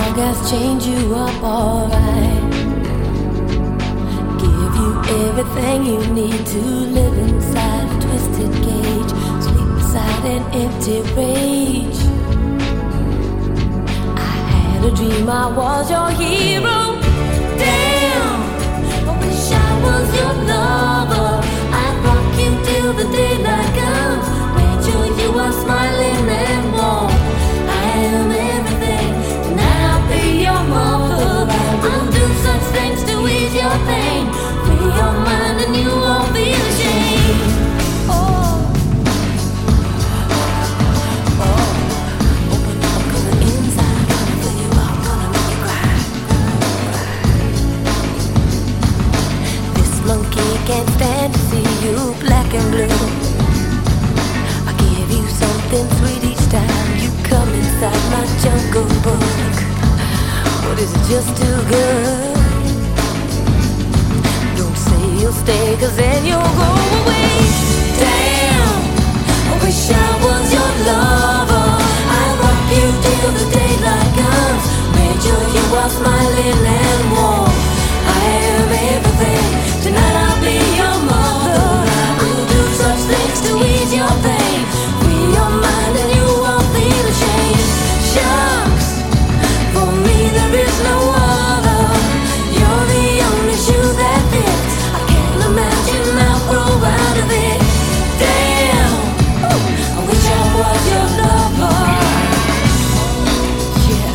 Gas change you up alright. Give you everything you need to live inside a twisted cage. Sleep beside an empty rage. I had a dream I was your hero. Damn, I wish I was your lover. I'd rock you till the daylight comes. Made sure you are smiling and warm. I am everything. Tonight I'll be your mother. I'll do such things to ease your pain. Free your mind and you won't feel ashamed. Oh, open up, coming inside, gonna fill you up, gonna make you cry. This monkey can't stand to see you black and blue. I give you something sweet each time you come inside my jungle book. But is it just too good? Don't say you'll stay, cause then you'll go away. Damn, I wish I was your lover. I'd rock you till the daylight comes. Make sure you are smiling and warm. I am everything. Tonight I'll be your mother. I'll do such things to ease your pain. Free your mind and you won't feel ashamed. Shucks, for me there is no other. You're the only shoe that fits. I can't imagine I'll grow out of it. Damn, I wish I was your lover. Yeah.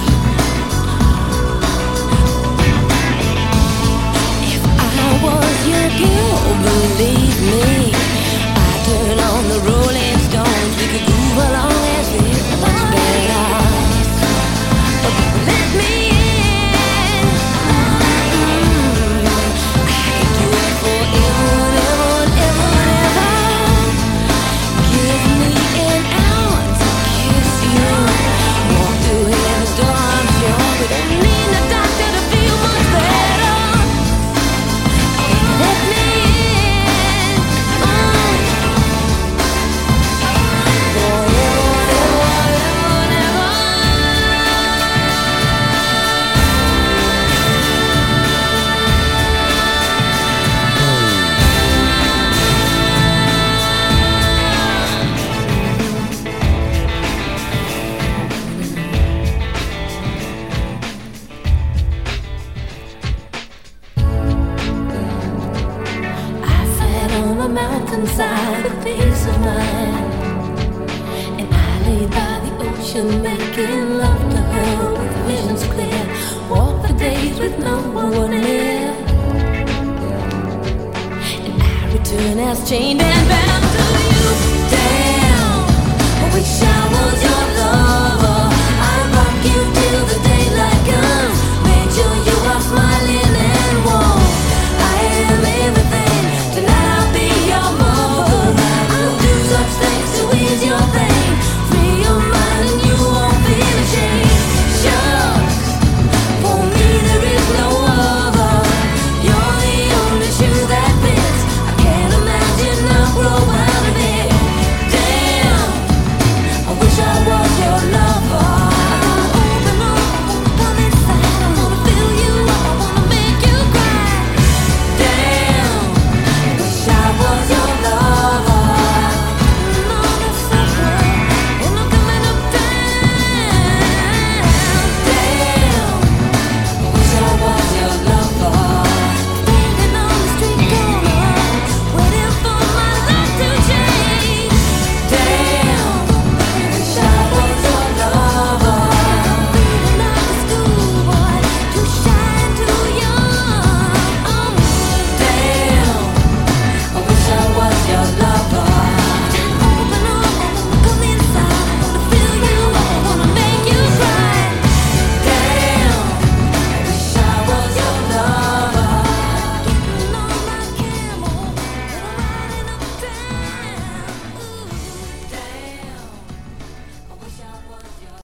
If I was your girl, believe me, I'd turn on the Rolling Stones. We could move along and feel much better. Let me in. I could do it forever, ever, ever. Give me an hour to kiss you. Walk through heaven's door, I'm sure. We don't need a doctor to feel much better. Let me in. I sat on a mountainside with peace of mind, and I lay by the ocean making love to her with visions clear. Walk the days with no one near, and I return as chained and bound to you.